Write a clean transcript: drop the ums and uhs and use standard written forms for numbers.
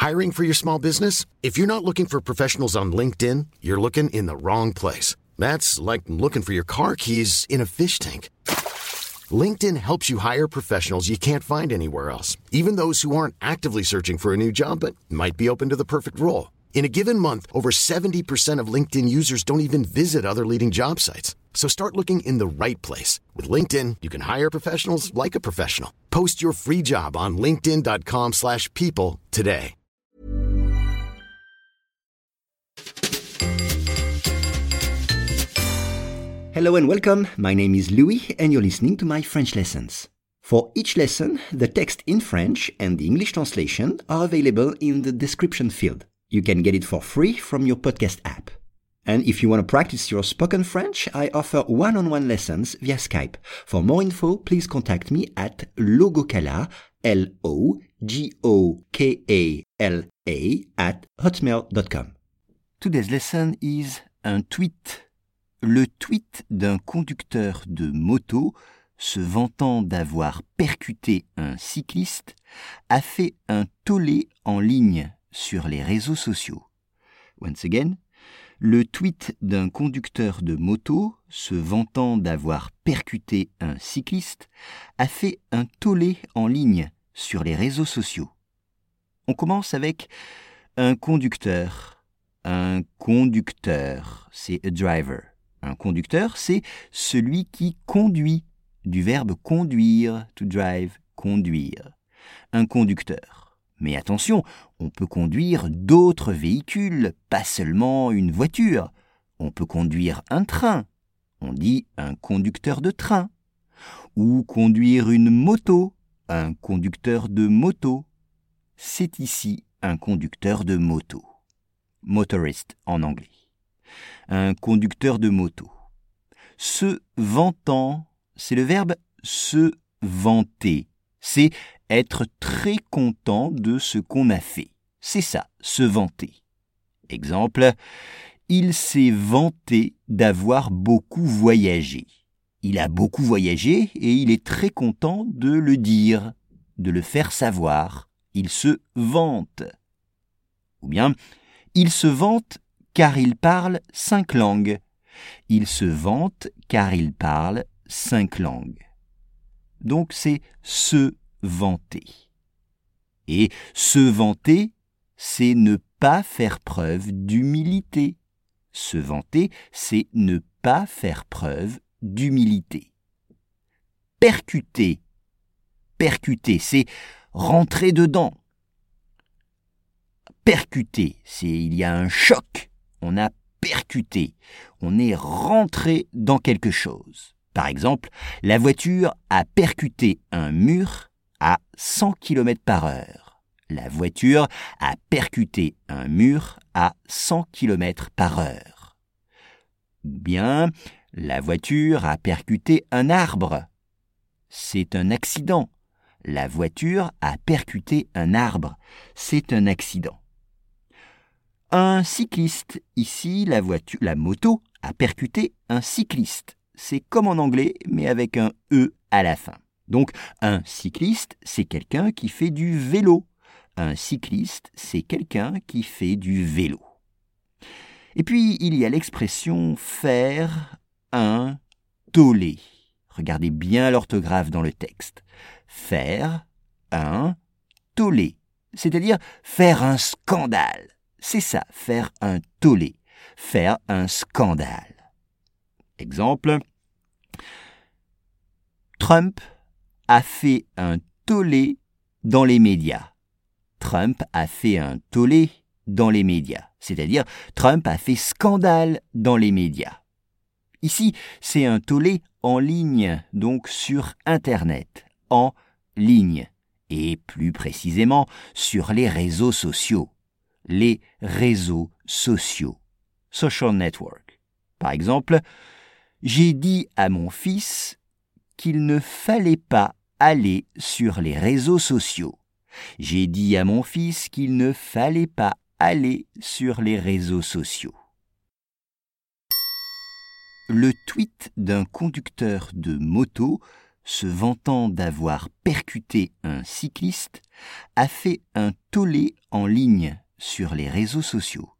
Hiring for your small business? If you're not looking for professionals on LinkedIn, you're looking in the wrong place. That's like looking for your car keys in a fish tank. LinkedIn helps you hire professionals you can't find anywhere else, even those who aren't actively searching for a new job but might be open to the perfect role. In a given month, over 70% of LinkedIn users don't even visit other leading job sites. So start looking in the right place. With LinkedIn, you can hire professionals like a professional. Post your free job on linkedin.com/people today. Hello and welcome. My name is Louis and you're listening to my French lessons. For each lesson, the text in French and the English translation are available in the description field. You can get it for free from your podcast app. And if you want to practice your spoken French, I offer one-on-one lessons via Skype. For more info, please contact me at logokala, LOGOKALA @hotmail.com. Today's lesson is un tweet. Le tweet d'un conducteur de moto se vantant d'avoir percuté un cycliste a fait un tollé en ligne sur les réseaux sociaux. Once again, le tweet d'un conducteur de moto se vantant d'avoir percuté un cycliste a fait un tollé en ligne sur les réseaux sociaux. On commence avec un conducteur. Un conducteur, c'est a driver. Un conducteur, c'est celui qui conduit, du verbe conduire, to drive, conduire. Un conducteur. Mais attention, on peut conduire d'autres véhicules, pas seulement une voiture. On peut conduire un train. On dit un conducteur de train. Ou conduire une moto, un conducteur de moto. C'est ici un conducteur de moto. Motorist en anglais. Un conducteur de moto. Se vantant, c'est le verbe se vanter. C'est être très content de ce qu'on a fait. C'est ça, se vanter. Exemple, il s'est vanté d'avoir beaucoup voyagé. Il a beaucoup voyagé et il est très content de le dire, de le faire savoir. Il se vante. Ou bien, il se vante car il parle 5 langues. Il se vante car il parle 5 langues. Donc c'est se vanter. Et se vanter, c'est ne pas faire preuve d'humilité. Se vanter, c'est ne pas faire preuve d'humilité. Percuter. Percuter, c'est rentrer dedans. Percuter, c'est il y a un choc. On a percuté, on est rentré dans quelque chose. Par exemple, la voiture a percuté un mur à 100 km/h. La voiture a percuté un mur à 100 km/h. Ou bien, la voiture a percuté un arbre. C'est un accident. La voiture a percuté un arbre. C'est un accident. Un cycliste, ici la moto a percuté un cycliste. C'est comme en anglais, mais avec un E à la fin. Donc, un cycliste, c'est quelqu'un qui fait du vélo. Un cycliste, c'est quelqu'un qui fait du vélo. Et puis, il y a l'expression faire un tollé. Regardez bien l'orthographe dans le texte. Faire un tollé, c'est-à-dire faire un scandale. C'est ça, faire un tollé, faire un scandale. Exemple, Trump a fait un tollé dans les médias. Trump a fait un tollé dans les médias, c'est-à-dire Trump a fait scandale dans les médias. Ici, c'est un tollé en ligne, donc sur Internet, en ligne, et plus précisément sur les réseaux sociaux. Les réseaux sociaux, social network. Par exemple, j'ai dit à mon fils qu'il ne fallait pas aller sur les réseaux sociaux. J'ai dit à mon fils qu'il ne fallait pas aller sur les réseaux sociaux. Le tweet d'un conducteur de moto se vantant d'avoir percuté un cycliste, a fait un tollé en ligne sur les réseaux sociaux.